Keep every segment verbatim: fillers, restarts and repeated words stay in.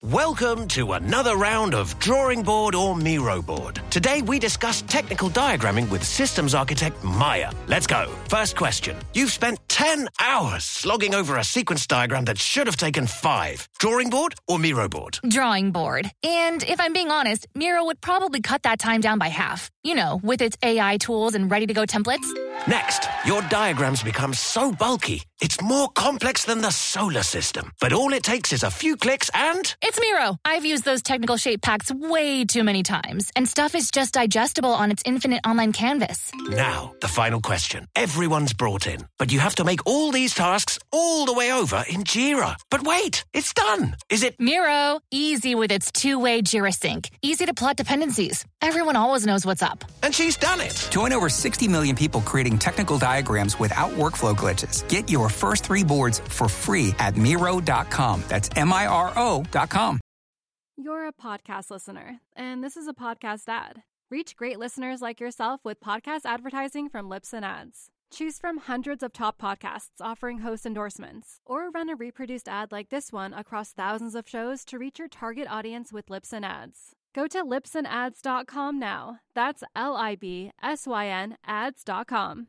Welcome to another round of Drawing Board or Miro Board. Today we discuss technical diagramming with systems architect Maya. Let's go. First question. You've spent ten hours slogging over a sequence diagram that should have taken five. Drawing board or Miro board? Drawing board. And if I'm being honest, Miro would probably cut that time down by half. You know, with its A I tools and ready-to-go templates. Next, your diagrams become so bulky, it's more complex than the solar system. But all it takes is a few clicks and... It's Miro. I've used those technical shape packs way too many times, and stuff is just digestible on its infinite online canvas. Now, the final question. Everyone's brought in, but you have to make all these tasks all the way over in Jira. But wait, it's done. Is it... Miro. Easy with its two-way Jira sync. Easy to plot dependencies. Everyone always knows what's up. And she's done it. Join over sixty million people creating technical diagrams without workflow glitches. Get your first three boards for free at Miro dot com. That's M I R O dot com. You're a podcast listener, and this is a podcast ad. Reach great listeners like yourself with podcast advertising from Libsyn Ads. Choose from hundreds of top podcasts offering host endorsements, or run a reproduced ad like this one across thousands of shows to reach your target audience with Libsyn Ads. Go to libsyn ads dot com now. That's L I B S Y N ads dot com.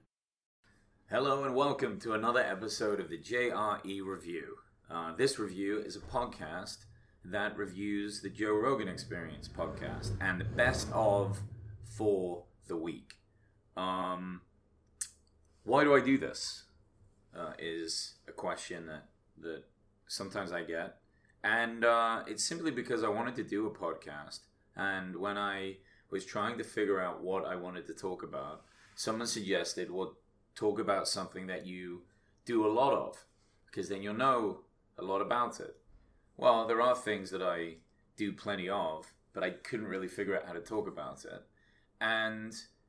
Hello and welcome to another episode of the J R E Review. Uh, this review is a podcast that reviews the Joe Rogan Experience podcast and the best of for the week. Um, why do I do this? Uh, is a question that, that sometimes I get. And uh, it's simply because I wanted to do a podcast. And when I was trying to figure out what I wanted to talk about, someone suggested, well, talk about something that you do a lot of, because then you'll know a lot about it. Well, there are things that I do plenty of, but I couldn't really figure out how to talk about it. And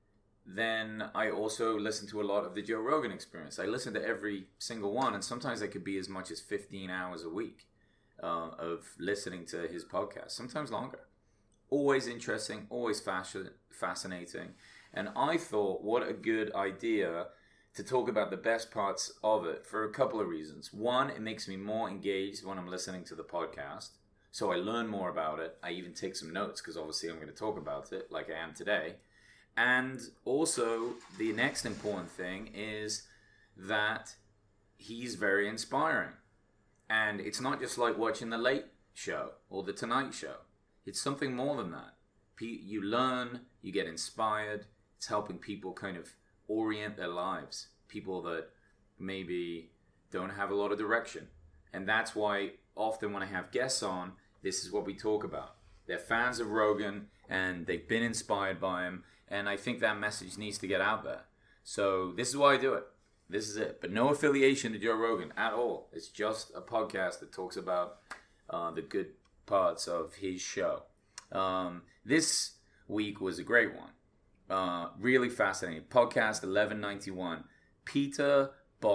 then I also listen to a lot of the Joe Rogan Experience. I listen to every single one, and sometimes it could be as much as fifteen hours a week uh, of listening to his podcast, sometimes longer. Always interesting, always fasc- fascinating. And I thought, what a good idea to talk about the best parts of it for a couple of reasons. One, it makes me more engaged when I'm listening to the podcast. So I learn more about it. I even take some notes because obviously I'm going to talk about it like I am today. And also, the next important thing is that he's very inspiring. And it's not just like watching The Late Show or The Tonight Show. It's something more than that. You learn, you get inspired. It's helping people kind of orient their lives. People that maybe don't have a lot of direction. And that's why often when I have guests on, this is what we talk about. They're fans of Rogan and they've been inspired by him. And I think that message needs to get out there. So this is why I do it. This is it. But no affiliation to Joe Rogan at all. It's just a podcast that talks about uh, the good parts of his show. Um, this week was a great one. Uh, really fascinating. Podcast eleven ninety-one. Peter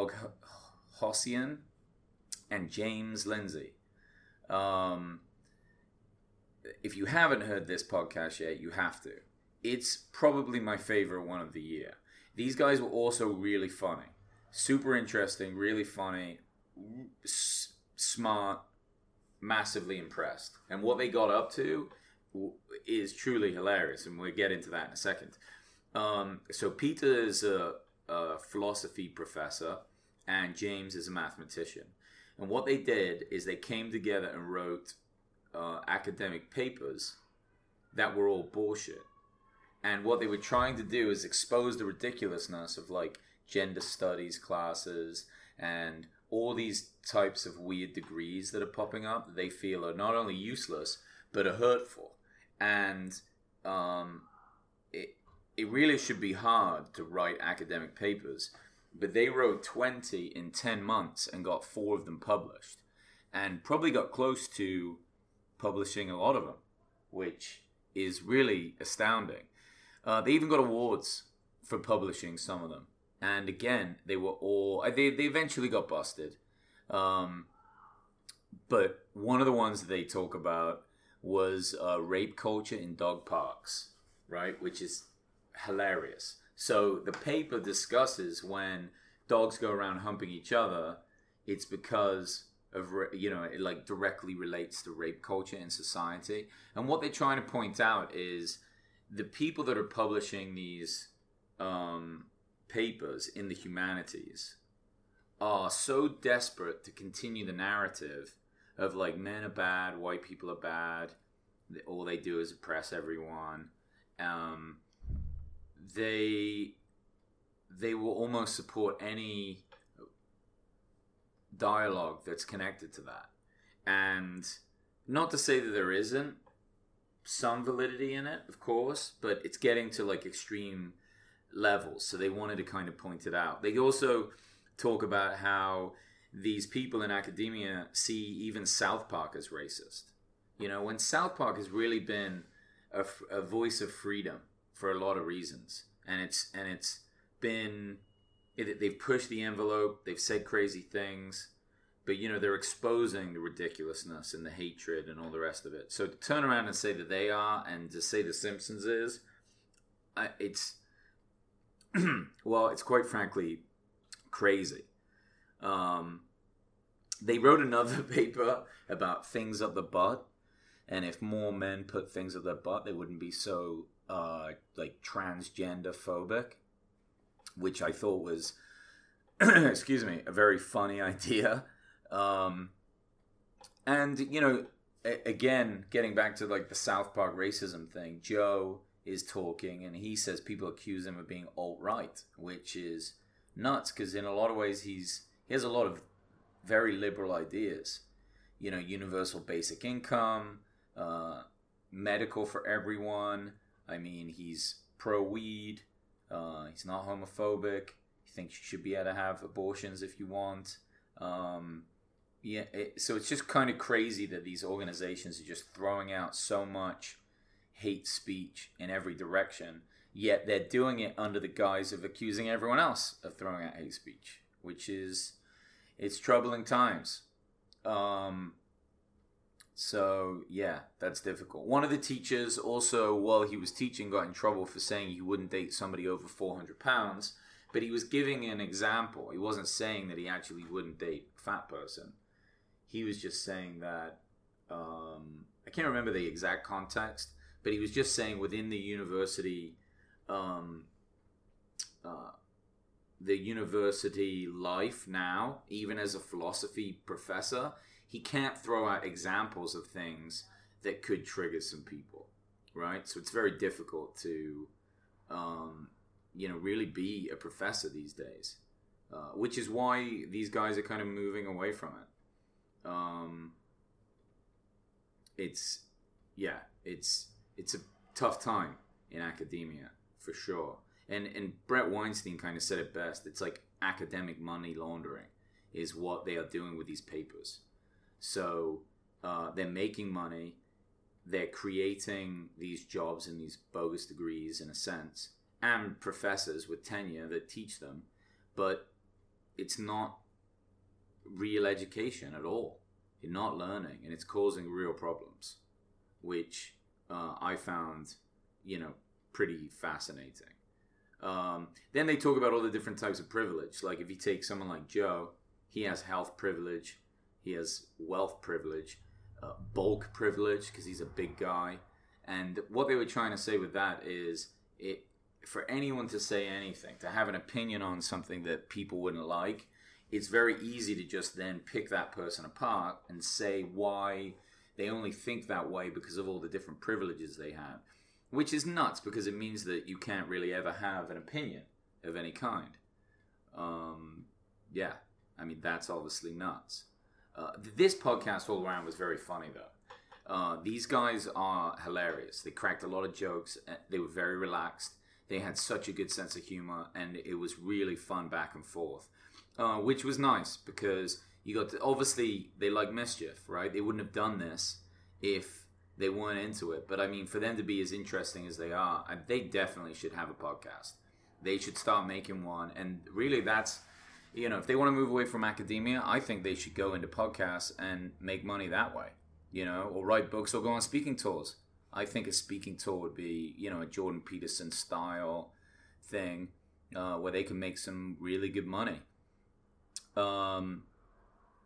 Boghossian and James Lindsay. Um, if you haven't heard this podcast yet, you have to. It's probably my favorite one of the year. These guys were also really funny. Super interesting, really funny, s- smart, massively impressed. And what they got up to is truly hilarious, and we'll get into that in a second. Um, so Peter is a, a philosophy professor, and James is a mathematician. And what they did is they came together and wrote uh, academic papers that were all bullshit. And what they were trying to do is expose the ridiculousness of like gender studies classes and all these types of weird degrees that are popping up that they feel are not only useless, but are hurtful. And um, it, it really should be hard to write academic papers, but they wrote twenty in ten months and got four of them published, and probably got close to publishing a lot of them, which is really astounding. Uh, they even got awards for publishing some of them. And again, they were all... They, they eventually got busted. Um, but one of the ones that they talk about was uh, rape culture in dog parks, right? Which is hilarious. So the paper discusses when dogs go around humping each other, it's because of, you know, it like directly relates to rape culture in society. And what they're trying to point out is the people that are publishing these um, papers in the humanities are so desperate to continue the narrative of like men are bad, white people are bad, all they do is oppress everyone. Um, they they will almost support any dialogue that's connected to that. And not to say that there isn't some validity in it, of course, but it's getting to like extreme levels. So they wanted to kind of point it out. They also talk about how these people in academia see even South Park as racist. You know, when South Park has really been a, a voice of freedom for a lot of reasons, and it's and it's been it, they've pushed the envelope, they've said crazy things, but you know they're exposing the ridiculousness and the hatred and all the rest of it. So to turn around and say that they are, and to say The Simpsons is, uh, it's well, it's quite frankly crazy. Um, they wrote another paper about things up the butt, and if more men put things up their butt, they wouldn't be so uh, like transgender phobic, which I thought was, excuse me, a very funny idea. Um, and you know, a- again, getting back to like the South Park racism thing, Joe is talking, and he says people accuse him of being alt-right, which is nuts, because in a lot of ways he's he has a lot of very liberal ideas. You know, universal basic income, uh, medical for everyone. I mean, he's pro-weed. Uh, he's not homophobic. He thinks you should be able to have abortions if you want. Um, yeah, it, so it's just kind of crazy that these organizations are just throwing out so much hate speech in every direction, yet they're doing it under the guise of accusing everyone else of throwing out hate speech, which is, it's troubling times. Um, so, yeah, that's difficult. One of the teachers also, while he was teaching, got in trouble for saying he wouldn't date somebody over four hundred pounds, but he was giving an example. He wasn't saying that he actually wouldn't date a fat person. He was just saying that, um, I can't remember the exact context, but he was just saying within the university, um, uh, the university life now, even as a philosophy professor, he can't throw out examples of things that could trigger some people, right? So it's very difficult to, um, you know, really be a professor these days, uh, which is why these guys are kind of moving away from it. Um, it's, yeah, it's it's a tough time in academia, for sure. And and Brett Weinstein kind of said it best. It's like academic money laundering is what they are doing with these papers. So uh, they're making money. They're creating these jobs and these bogus degrees, in a sense, and professors with tenure that teach them. But it's not real education at all. You're not learning, and it's causing real problems, which uh, I found, you know, pretty fascinating. Um, then they talk about all the different types of privilege. Like if you take someone like Joe, he has health privilege, he has wealth privilege, uh, bulk privilege because he's a big guy. And what they were trying to say with that is, it for anyone to say anything, to have an opinion on something that people wouldn't like, it's very easy to just then pick that person apart and say why they only think that way because of all the different privileges they have. Which is nuts, because it means that you can't really ever have an opinion of any kind. Um, yeah, I mean, that's obviously nuts. Uh, this podcast all around was very funny, though. Uh, these guys are hilarious. They cracked a lot of jokes. They were very relaxed. They had such a good sense of humor, and it was really fun back and forth, uh, which was nice because you got to, obviously, they like mischief, right? They wouldn't have done this if they weren't into it. But I mean, for them to be as interesting as they are, they definitely should have a podcast. They should start making one. And really that's, you know, if they want to move away from academia, I think they should go into podcasts and make money that way, you know, or write books or go on speaking tours. I think a speaking tour would be, you know, a Jordan Peterson style thing uh, where they can make some really good money. Um,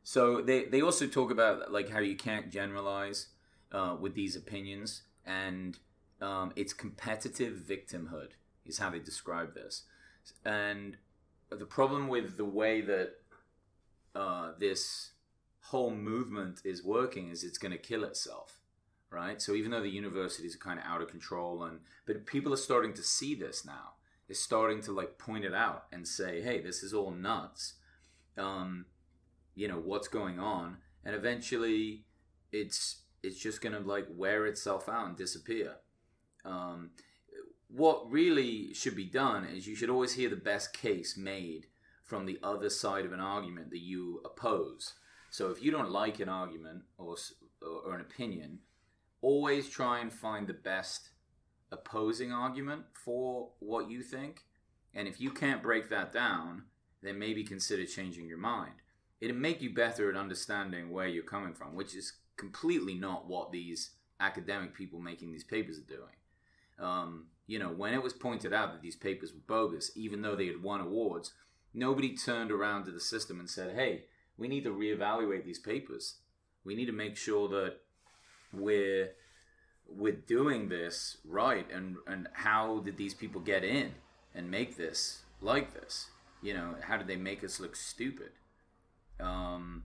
So they, they also talk about like how you can't generalize uh, with these opinions, and um, it's competitive victimhood is how they describe this. And the problem with the way that uh, this whole movement is working is it's going to kill itself, right? So even though the universities are kind of out of control, and but people are starting to see this now. They're starting to like point it out and say, hey, this is all nuts. Um, you know, what's going on? And eventually it's it's just going to like wear itself out and disappear. Um, what really should be done is you should always hear the best case made from the other side of an argument that you oppose. So if you don't like an argument or, or an opinion, always try and find the best opposing argument for what you think. And if you can't break that down, then maybe consider changing your mind. It'll make you better at understanding where you're coming from, which is completely not what these academic people making these papers are doing. Um, you know, when it was pointed out that these papers were bogus, even though they had won awards, nobody turned around to the system and said, hey, we need to reevaluate these papers. We need to make sure that we're we're doing this right, and, and how did these people get in and make this like this? You know, how did they make us look stupid? Um,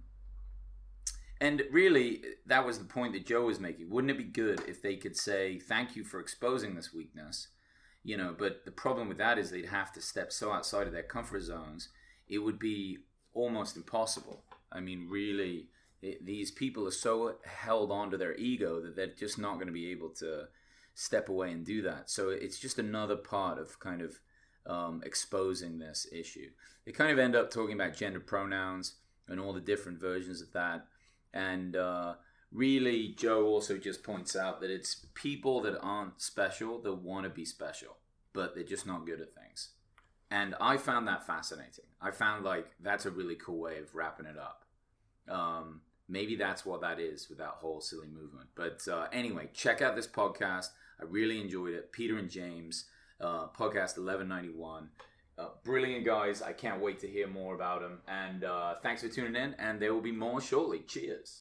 and really, that was the point that Joe was making. Wouldn't it be good if they could say, thank you for exposing this weakness? You know, but the problem with that is they'd have to step so outside of their comfort zones, it would be almost impossible. I mean, really, it, these people are so held onto their ego that they're just not going to be able to step away and do that. So it's just another part of kind of um, exposing this issue. They kind of end up talking about gender pronouns and all the different versions of that. And uh, really, Joe also just points out that it's people that aren't special that want to be special, but they're just not good at things. And I found that fascinating. I found like that's a really cool way of wrapping it up. Um, maybe that's what that is with that whole silly movement. But uh, anyway, check out this podcast. I really enjoyed it. Peter and James, uh, podcast eleven ninety-one. Uh, brilliant guys. I can't wait to hear more about them. And uh, thanks for tuning in. And there will be more shortly. Cheers.